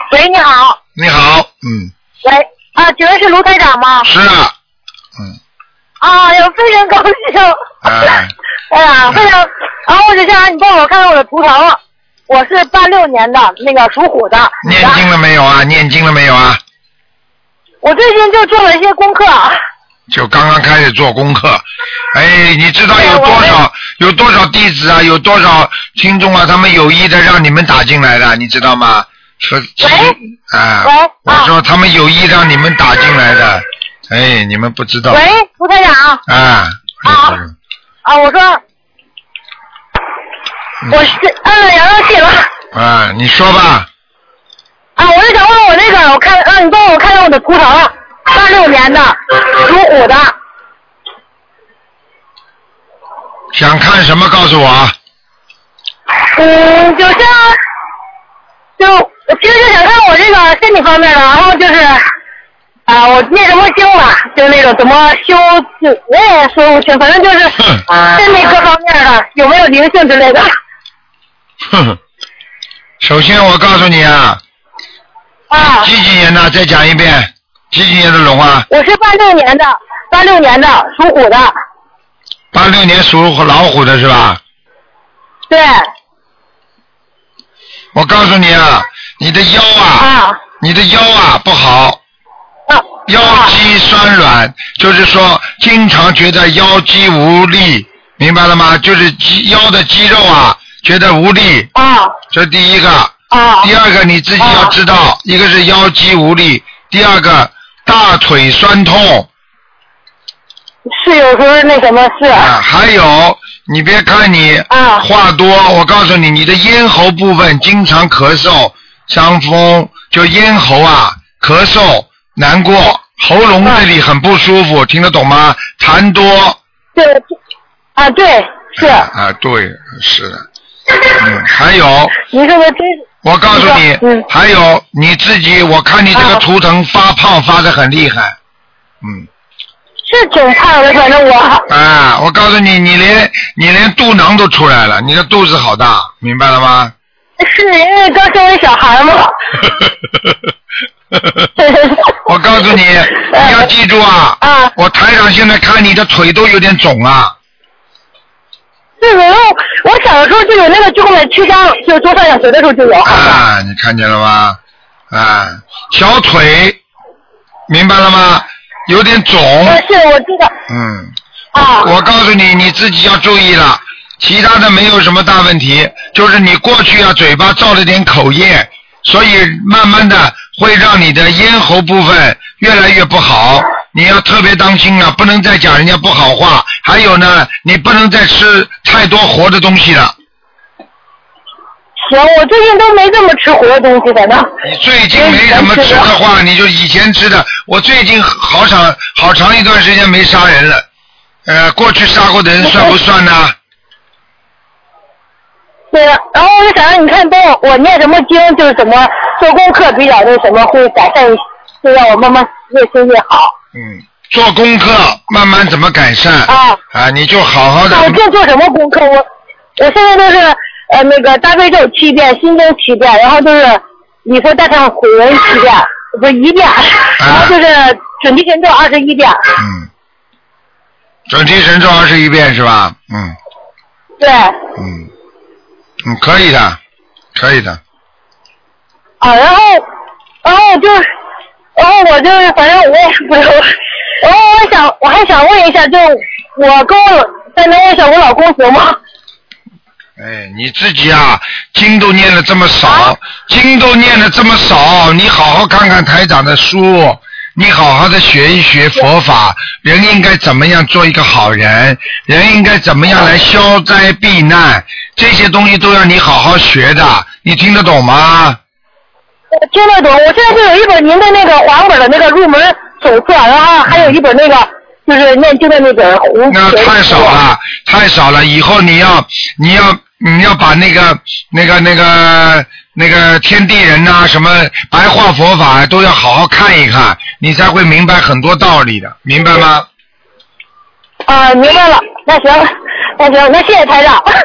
喂，你好。 你好， 喂，请问是卢台长吗？ 是啊， 呀，非常高兴。哎呀，非常。然后我就想让你帮我看看我的图腾，我是86年的，那个属虎的。 念经了没有啊？念经了没有啊？ 我最近就做了一些功课。 就刚刚开始做功课，哎，你知道有多少弟子啊，有多少听众啊，他们有意的让你们打进来的，你知道吗？我说他们有意让你们打进来的，哎，你们不知道。 喂，卢台长。我说，我是按了阳气了。 你说吧。 我就想问我那个，让你帮我看看我的图腾，86年的，属虎的。 想看什么？告诉我。 我其实就想看我这个身体方面的，然后就是我念什么经吧，就是那种怎么修，我也说不清，反正就是身体各方面的有没有灵性之类的。 首先我告诉你几几年的？再讲一遍，几几年的龙啊？ 我是86年的属虎的。 86年属老虎的是吧？ 对。 我告诉你你的腰不好，腰肌酸软，就是说经常觉得腰肌无力，明白了吗？就是腰的肌肉觉得无力。这是第一个。第二个你自己要知道，一个是腰肌无力，第二个大腿酸痛。 是有时候那什么是。 还有你别看你话多，我告诉你，你的咽喉部分经常咳嗽、伤风，就咽喉咳嗽、难过，喉咙这里很不舒服，听得懂吗？痰多。 对，对，是。 对，是的。还有。 你说的真。 我告诉你，还有你自己，我看你这个图腾发胖发得很厉害。 是挺胖的，反正我。 我告诉你，你连肚囊都出来了，你的肚子好大，明白了吗？ 是因为刚生完小孩吗？ 我告诉你，你要记住我台长现在看你的腿都有点肿对，我小的时候就有那个椎间曲张，就多上小学的时候就有。 你看见了吗？小腿，明白了吗？有点肿。 是，我知道。 我告诉你，你自己要注意了，其他的没有什么大问题，就是你过去嘴巴造了点口业，所以慢慢的会让你的咽喉部分越来越不好，你要特别当心不能再讲人家不好话，还有呢，你不能再吃太多活的东西了。 行，我最近都没这么吃活的东西，反正。 你最近没怎么吃的话，你就以前吃的。我最近好长一段时间没杀人了，过去杀过的人算不算呢？ 对了，然后我就想让你看我念什么经，就是怎么做功课比较那什么会改善，就让我慢慢越修越好。 做功课慢慢怎么改善？你就好好的。 我就做什么功课？我现在都是那个大悲咒7遍，心经7遍，然后就是礼佛大忏悔文7遍，不是1遍，然后就是准提神咒21遍。 准提神咒21遍是吧？ 对。 可以的，可以的。 然后我就是反正我也不知道，然后我还想问一下，就我跟再能问一下我老公行吗？ 你自己经都念了这么少，你好好看看台长的书，你好好的学一学佛法，人应该怎么样做一个好人，人应该怎么样来消灾避难，这些东西都要你好好学的，你听得懂吗？ 我听得懂，我现在就有一本您的那个黄本的那个入门手册，然后还有一本那个就是念经的那本红。 那太少了，以后你要把那个天地人什么白话佛法都要好好看一看，你才会明白很多道理的，明白吗？ 明白了，那行，那谢谢台长。